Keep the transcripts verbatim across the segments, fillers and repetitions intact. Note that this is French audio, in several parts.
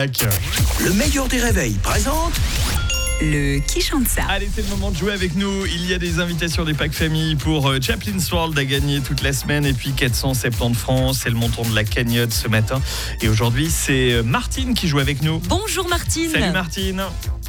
Le meilleur des réveils présente le Qui chante ça. Allez, c'est le moment de jouer avec nous. Il y a des invitations des packs famille pour euh, Chaplin's World à gagner toute la semaine. Et puis quatre cent soixante-dix francs, c'est le montant de la cagnotte ce matin. Et aujourd'hui, c'est Martine qui joue avec nous. Bonjour Martine. Salut Martine.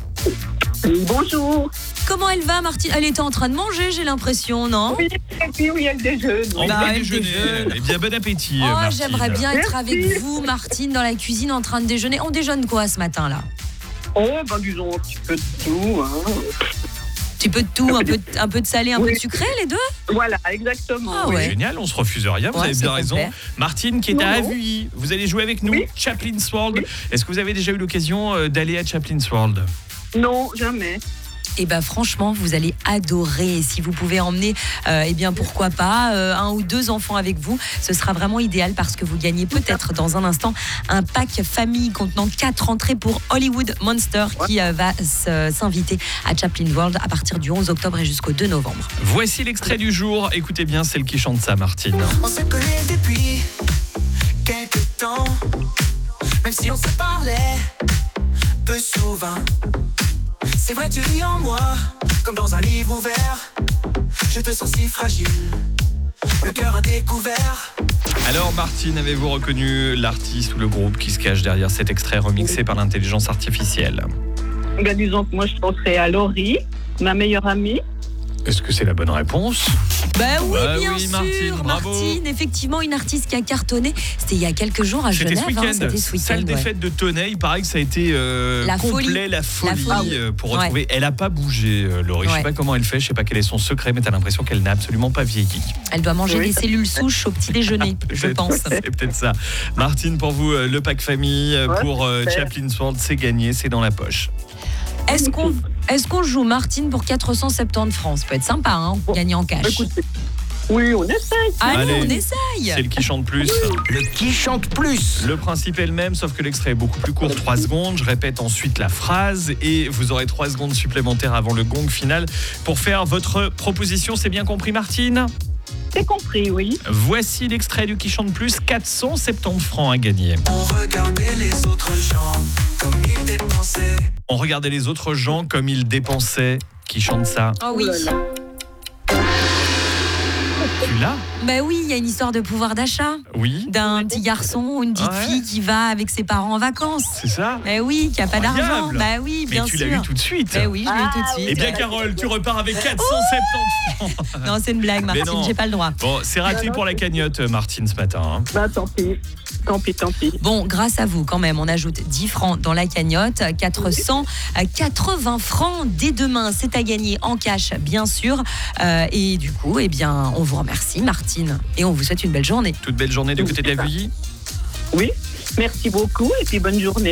Bonjour. Comment elle va Martine? Elle était en train de manger, j'ai l'impression, non? Oui, oui, oui, elle déjeune. En Bah, plein elle déjeuner. déjeune. Eh bien, bon appétit Oh, Martine. j'aimerais bien être Merci. avec vous Martine dans la cuisine en train de déjeuner. On déjeune quoi ce matin là? Oh, ben disons un petit peu de tout. Hein. Un petit peu de tout, un peu de, un peu de salé, un Oui. peu de sucré les deux? Voilà, exactement. Ah Oui, ouais. génial, on se refuse rien, vous Ouais, avez c'est bien raison. complet. Martine qui est Non, à non. Avuilly, vous allez jouer avec nous, Oui. Chaplin's World. Oui. Est-ce que vous avez déjà eu l'occasion euh, d'aller à Chaplin's World? Non, jamais. Et ben franchement, vous allez adorer. Et si vous pouvez emmener, euh, eh bien pourquoi pas, euh, un ou deux enfants avec vous, ce sera vraiment idéal parce que vous gagnez peut-être dans un instant un pack famille contenant quatre entrées pour Hollywood Monster qui euh, va s- s'inviter à Chaplin World à partir du onze octobre et jusqu'au deux novembre. Voici l'extrait du jour. Écoutez bien, celle qui chante ça, Martine. On se connaît depuis quelques temps, même si on se parlait peu souvent. C'est vrai, tu lis en moi, comme dans un livre ouvert. Je te sens si fragile, le cœur à découvert. Alors, Martine, avez-vous reconnu l'artiste ou le groupe qui se cache derrière cet extrait remixé par l'intelligence artificielle? Ben, disons que moi, je penserais à Laurie, ma meilleure amie. Est-ce que c'est la bonne réponse? Ben oui, Bah bien oui, sûr, Martine, bravo. Martine, effectivement, une artiste qui a cartonné. C'était il y a quelques jours à C'était Genève. ce week-end. hein, C'était ce week-end. Salle ouais. des fêtes de Tonnet. Il paraît que ça a été euh, La complet, folie. la folie, La folie. euh, pour Ouais. retrouver. Elle n'a pas bougé, euh, Laurie. Je Ouais. sais pas comment elle fait, je sais pas quel est son secret, mais t'as l'impression qu'elle n'a absolument pas vieilli. Elle doit manger Oui. des cellules souches au petit déjeuner, je Peut-être. pense. C'est peut-être ça. Martine, pour vous, euh, le pack famille euh, Ouais, pour euh, super. Chaplin's World, c'est gagné, c'est dans la poche. Est-ce qu'on est-ce qu'on joue Martine pour quatre cent soixante-dix francs? Ça peut être sympa, hein, Bon. gagner en cash. Écoutez, oui, on essaye. Allez, Allez. on essaye. C'est le qui chante plus. le qui chante plus. Le principe est le même, sauf que l'extrait est beaucoup plus court, trois secondes. Je répète ensuite la phrase et vous aurez trois secondes supplémentaires avant le gong final pour faire votre proposition. C'est bien compris, Martine? C'est compris, oui. Voici l'extrait du qui chante plus, quatre cent soixante-dix francs à gagner. On regardait les autres gens comme ils dépensaient. On regardait les autres gens comme ils dépensaient. Qui chante ça? Oh oui. Ouh là là. Tu l'as? Ben oui, il y a une histoire de pouvoir d'achat Oui, d'un petit garçon ou une petite Ouais. fille qui va avec ses parents en vacances. c'est ça. Ben oui, qui a pas d'argent. Incroyable. Ben oui, Mais bien tu sûr. l'as eu tout de suite. Ben oui, je l'ai eu tout de Ah, suite. Eh bien, Carole, tu repars avec quatre cent soixante-dix francs. Non, c'est une blague, Mais Martine, non. j'ai pas le droit. Bon, c'est raté pour la cagnotte, Martine, ce matin. hein. Ben, tant pis. Tant pis, tant pis. Bon, grâce à vous, quand même, on ajoute dix francs dans la cagnotte, quatre cent quatre-vingts francs dès demain. C'est à gagner en cash, bien sûr. Euh, et du coup, eh bien, on vous remercie, Martine. Et on vous souhaite une belle journée. Toute belle journée du côté de la Vuilly. Oui, merci beaucoup et puis bonne journée.